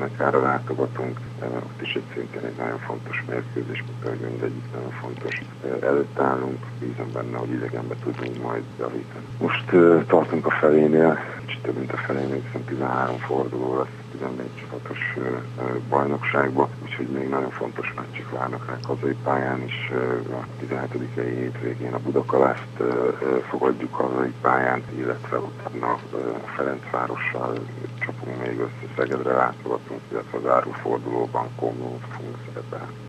Nekára látogatunk, ott is szintén egy nagyon fontos mérkőzés, mint mindegyik nagyon fontos. Előtt állunk, bízom benne, hogy idegenbe tudunk majd javítani. Most tartunk a felénél, kicsit több mint a felénél, hiszen 13 forduló lesz 14 csapatos bajnokságban, úgyhogy még nagyon fontos meccsik várnak rá hazai pályán is. A 17-i hétvégén a Budakalászt fogadjuk hazai pályán, illetve utána a Ferencvárossal csapunk még össze, Szegedre látogatunk, illetve az árufordulóban Komlót fogunk szerepelni.